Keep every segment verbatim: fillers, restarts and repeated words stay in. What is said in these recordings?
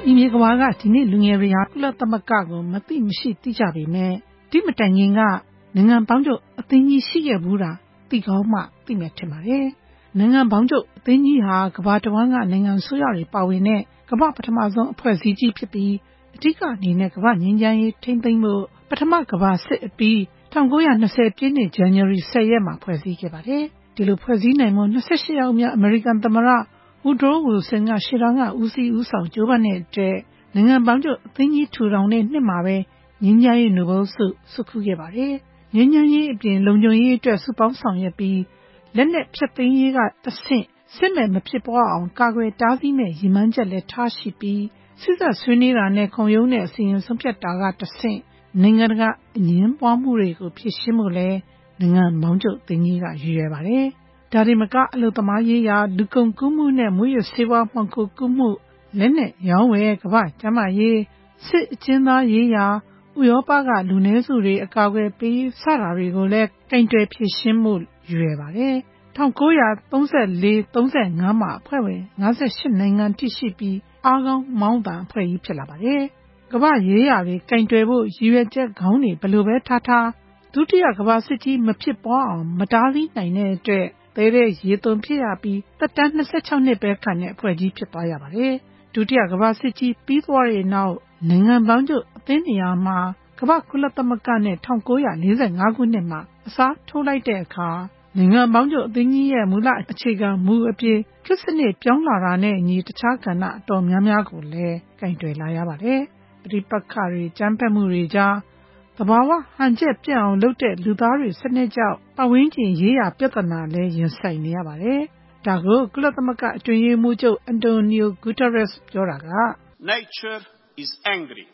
အီမြေကဘာကဒီနေ့လူငယ်တွေဟာကုလသမဂ္ဂကိုမသိမရှိသိကြပေမဲ့ဒီမတိုင်ခင်ကနိုင်ငံပေါင်းချုပ်အသင်းကြီးရှိခဲ့ဘူးတာသိကောင်းမှသိမယ်ထင်ပါတယ်။နိုင်ငံပေါင်းချုပ်အသင်းကြီးဟာကမ္ဘာတစ်ဝန်းကနိုင်ငံဆိုးရတွေပါဝင်တဲ့ကမ္ဘာပထမဆုံးအဖွဲ့အစည်းကြီးဖြစ်ပြီးအဓိကအနေနဲ့ကမ္ဘာငြိမ်းချမ်းရေးထိန်းသိမ်းဖို့ပထမကမ္ဘာစစ်အပြီး၁၉၂၀ပြည့်နှစ်ဇန်နဝါရီ၁၀ရက်မှာဖွဲ့စည်းခဲ့ပါတယ်။ဒီလိုဖွဲ့စည်းနိုင်မှု၂၈ယောက်မြောက်အမေရိကန်သမ္မတဝူဒရိုဝီလ်ဆန်ကရှေ့တန်းကဦးစီးဦးဆောင်ကြိုးပမ်းတဲ့အတွက်နိုင်ငံပေါင်းချုပ်အသင်းကြီးထူထောင်တဲ့နှစ်မှာပဲငြိမ်းချမ်းရေးနိုဘယ်ဆုဆုခူးခဲ့ပါတယ်။ငြိမ်းချမ်းရေးအပြင်လုံခြုံရေးအတွက်စုပေါင်းဆောင်ရွက်ပြီးလက်နက်ဖျက်သိမ်းရေးကတဆင့်စစ်မဲ့မဖြစ်ပွားအောင်ကာကွယ်တားဆီးမဲ့ရည်မှန်းချက်လည်းထားရှိပြီးစစ်သက်ဆွေးနွေးတာနဲ့ခုံရုံးတဲ့အစီရင်ဆုံးဖြတ်တာကတဆင့်နိုင်ငံတကာအငြင်းပွားမှုတွေကိုဖြေရှင်းဖို့လဲနိုင်ငံပေါင်းချုပ်အသင်းကြီးကရည်ရွယ်ပါတယ်။ဒါတွေမကအလုပ်သမားရေးရာလူကုန်ကူးမှုနဲ့မွေးရဆေးဝါးမှောင်ခိုကူးမှုလက်နက်ရောင်းဝယ်ကမ္ဘာ့ကျန်းမာရေးစစ်အကျဉ်းသားရေးရာဥရောပကလူနည်းစုတွေအကာအကွယ်ပေးစတာတွေကိုလည်းကင်တွယ်ဖြေရှင်းမှုရည်ရွယ်ပါတယ်။၁၉၃၄ ၃၅မှာအဖွဲ့ဝင်၅၈နိုင်ငံထိရှိပြီးအားကောင်းမောင်းတန်အဖွဲ့ကြီးဖြစ်လာပါတယ်။ကမ္ဘာရေးရာတွေကင်တွယ်ဖို့ရည်ရွယ်ချက်ခေါင်းတွေဘယ်လိုပဲထားထားဒုတိယကမ္ဘာစစ်ကြီးမဖြစ်ပွားအောင်မတားဆီးနိုင်တဲ့အတွက်သဲတဲ့ရေသွန်ဖြစ်ရပြီးသက်တမ်း၂၆နှစ်ပဲခံတဲ့အဖွဲ့ကြီးဖြစ်သွားရပါတယ်။ဒုတိယကမ္ဘာစစ်ကြီးပြီးသွားတဲ့နောက်နိုင်ငံပေါင်းချုပ်အသင်းနေရာမှာကမ္ဘာကုလသမဂ္ဂနဲ့၁၉၄၅ခုနှစ်မှာအစားထိုးလိုက်တဲ့အခါနိုင်ငံပေါင်းချုပ်အသင်းကြီးရဲ့မူလအခြေခံမူအပြင်ခေတ်စနစ်ပြောင်းလာတာနဲ့အညီတခြားကဏ္ဍအတော်များများကိုလည်းကင်တွယ်လာရပါတယ်။ပဋိပက္ခတွေကြမ်းဖက်မှုတွေကြားသဘာဝဟန်ချက်ပြတ်အောင်လုပ်တဲ့လူသားတွေစနစ်ကြောင့်ပတ်ဝန်းကျင်ရေးရာပြဿနာလည်းရင်ဆိုင်နေရပါတယ်။ဒါကိုကုလသမဂ္ဂအတွင်းရေးမှူးချုပ်အန်တိုနီယိုဂူတာရက်စ်ပြောတာက Nature is angry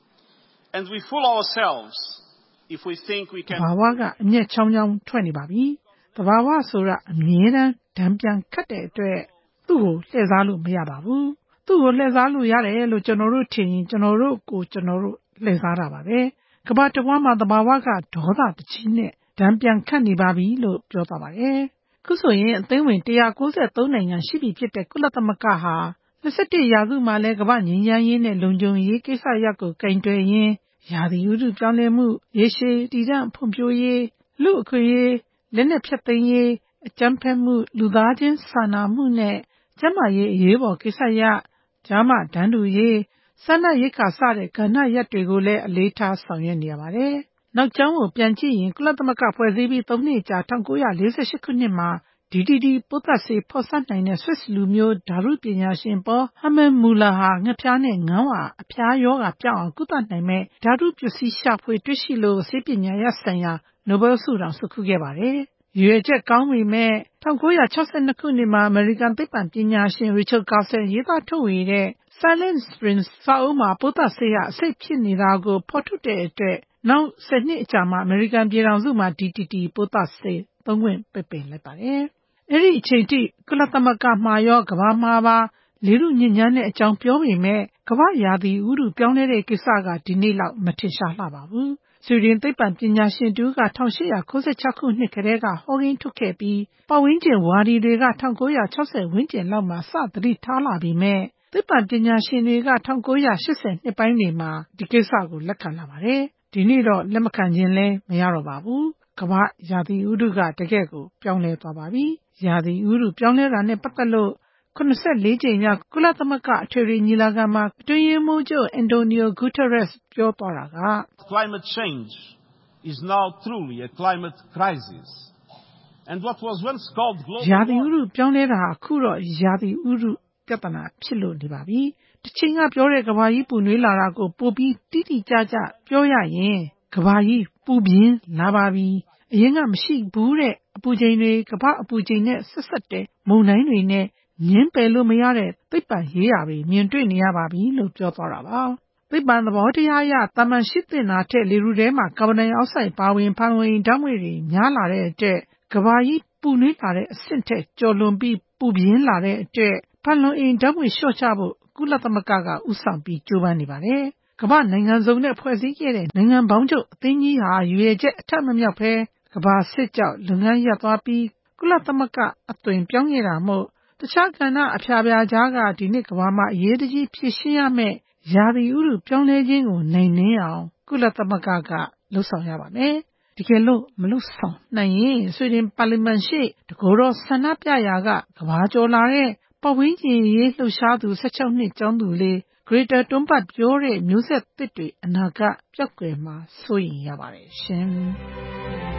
and we fool ourselves if we think we can သဘာဝကအမျက်ချောင်းချောင်းထွက်နေပါပြီ။သဘာဝဆိုတာအမြဲတမ်းဓာန်ပြန်ခတ်တဲ့အတွက်သူ့ကိုလှည့်စားလို့မရပါဘူး။သူ့ကိုလှည့်စားလို့ရတယ်လို့ကျွန်တော်တို့ထင်ရင်ကျွန်တော်တို့ကိုကျွန်တော်တို့လှည့်စားတာပါပဲ။ကမ္ဘာတစ်ဝန်းမှာသဘာဝကဒေါသတကြီးနဲ့ဓာန်ပြန်ခတ်နေပါပြီလို့ပြောသွားပါတယ်။ခုဆိုရင်အသင်းဝင်၁၉၃နိုင်ငံရှိပြီဖြစ်တဲ့ကုလသမဂ္ဂဟာ၂၁ရာစုမှာလဲကမ္ဘာငြိမ်းချမ်းရေးနဲ့လုံခြုံရေးကိစ္စရပ်ကိုကင်တွယ်ရင်းရာသီဥတုပြောင်းလဲမှုရေရှည်တည်တံ့ဖွံ့ဖြိုးရေးလူအခွင့်အရေးလက်နက်ဖျက်သိမ်းရေးအကြမ်းဖက်မှုလူသားချင်းစာနာမှုနဲ့ကျန်းမာရေးအရေးပေါ်ကိစ္စရပ်ကျားမတန်းတူရေးစားနပ်ရိက္ခာစတဲ့ကဏ္ဍရပ်တွေကိုလည်းအလေးထားဆောင်ရွက်နေရပါတယ်။နောက်ကျောင်းကိုပြန်ကြည့်ရင်ကုလသမဂ္ဂဖွဲ့စည်းပြီး၃နှစ်ကြာ၁၉၄၈ခုနှစ်မှာ ဒီ တီ တီ ပိုးသတ်ဆေးဖော်စပ်နိုင်တဲ့ဆွစ်လူမျိုးဓာတုပညာရှင်ပေါဟမန်မူလာဟာငှက်ဖျားနဲ့ငန်းဝါအဖျားရောဂါပြောင်းအောင်ကုသနိုင်မဲ့ဓာတုပစ္စည်းရှာဖွေတွေ့ရှိလို့ဆေးပညာရပ်ဆိုင်ရာနိုဘယ်ဆုတောင်ဆုခူးခဲ့ပါတယ်။ရည်ရွယ်ချက်ကောင်းပေမဲ့၁၉၆၂ခုနှစ်မှာအမေရိကန်သိပ္ပံပညာရှင်ရီချတ်ကာဆယ်ရေးသားထုတ်ဝေတဲ့ Silent Spring စာအုပ်မှာပိုးသတ်ဆေးဟာအဆိပ်ဖြစ်နေတာကိုဖော်ထုတ်တဲ့အတွက်နောက်ဆယ်နှစ်အကြာမှာအမေရိကန်ပြည်ထောင်စုမှာ ဒီ တီ တီ ပိုးသတ်ဆေးသုံးခွင့်ပိတ်ပင်လိုက်ပါတယ်။အဲ့ဒီအချိန်ထိကုလသမဂ္ဂမှာရောကမ္ဘာမှာပါလေထုညစ်ညမ်းတဲ့အကြောင်းပြောပေမဲ့ကမ္ဘာရာသီဥတုပြောင်းလဲတဲ့ကိစ္စကဒီနေ့လောက်မထင်ရှားလှပါဘူး။ဆွီဒင်သိပ္ပံပညာရှင်တူက၁၈၉၆ခုနှစ်ကတည်းကဟောကိန်းထုတ်ခဲ့ပြီးပတ်ဝန်းကျင်ဝါဒီတွေက၁၉၆၀ဝန်းကျင်လောက်မှာစသတိထားလာပေမဲ့သိပ္ပံပညာရှင်တွေက၁၉၈၀နှစ်ပိုင်းတွေမှာဒီကိစ္စကိုလက်ခံလာပါတယ်။ဒီနေ့တော့လက်မခံခြင်းလဲမရတော့ပါဘူး။ကမ္ဘာရာသီဥတုကတကယ့်ကိုပြောင်းလဲသွားပါပြီ။ရာသီဥတုပြောင်းလဲတာနဲ့ပတ်သက်လို့၇၄ကြိမ်မြောက်ကုလသမဂ္ဂအထွေထွေညီလာခံမှာအတွင်းရေးမှူးချုပ်အန်တိုနီယိုဂူတာရက်စ်ပြောသွားတာက Climate change is now truly a climate crisis and what was once called global ရာသီဥတုပြောင်းလဲတာအခုတော့ရာသီဥတုပြဿနာဖြစ်လို့နေပါပြီ။တစ်ချိန်ကပြောတဲ့ကမ္ဘာကြီးပူနွေးလာတာကိုပိုပြီးတိတိကျကျပြောရရင်ကမ္ဘာကြီးပူပြင်းလာပါပြီ။အရင်ကမရှိဘူးတဲ့အပူချိန်တွေကမ္ဘာအပူချိန်နဲ့ဆက်ဆက်တဲ့မုန်တိုင်းတွေနဲ့ငင်းပယ်လို့မရတဲ့သိပ္ပံရေးရာတွေမြင်တွေ့နေရပါပြီလို့ပြောသွားတာပါ။သိပ္ပံသဘောတရားအရတာမန်ရှိသင့်တာထက်လေထုထဲမှာကာဗွန်ဒိုင်အောက်ဆိုက်ပါဝင်ဖန်ဝင်ဓာတ်ငွေ့တွေများလာတဲ့အတွက်ကမ္ဘာကြီးပူနွေးလာတဲ့အဆင့်ထက်ကျော်လွန်ပြီးပူပြင်းလာတဲ့အတွက်ဖန်လုံအိမ်ဓာတ်ငွေ့လျှော့ချဖို့ကုလသမဂ္ဂကဦးဆောင်ပြီးကြိုးပမ်းနေပါတယ်။ကမ္ဘာနိုင်ငံစုံနဲ့ဖွဲ့စည်းခဲ့တဲ့နိုင်ငံပေါင်းချုပ်အသင်းကြီးဟာရွေချက်အထက်မမြောက်ပဲကမ္ဘာစစ်ကြောင့်လုပ်ငန်းရပ်သွားပြီးကုလသမဂ္ဂအသွင်ပြောင်းခဲ့တာမို့တခြားကဏ္ဍအဖျားပြားကြားကဒီနှစ်ကမ္ဘာမှာအရေးတကြီးဖြစ်ရှင်းရမယ့်ရာသီဥတုပြောင်းလဲခြင်းကိုနိုင်နှင်းအောင်ကုလသမဂ္ဂကလှုပ်ဆောင်ရပါမယ်။တကယ်လို့မလှုပ်ဆောင်နိုင်ရင်ဆွေဒင်ပါလီမန်ရှိတကိုယ်တော်ဆန္ဒပြရာကကမ္ဘာကျော်လာတဲ့ပတ်ဝန်းကျင်ရေးလှုပ်ရှားသူ၁၆နှစ်ကျောင်းသူလေးGreta Thunbergပြောတဲ့မျိုးဆက်သစ်တွေအနာဂတ်ပျောက်ကွယ်မှာစိုးရိမ်ရပါတယ်ရှင်။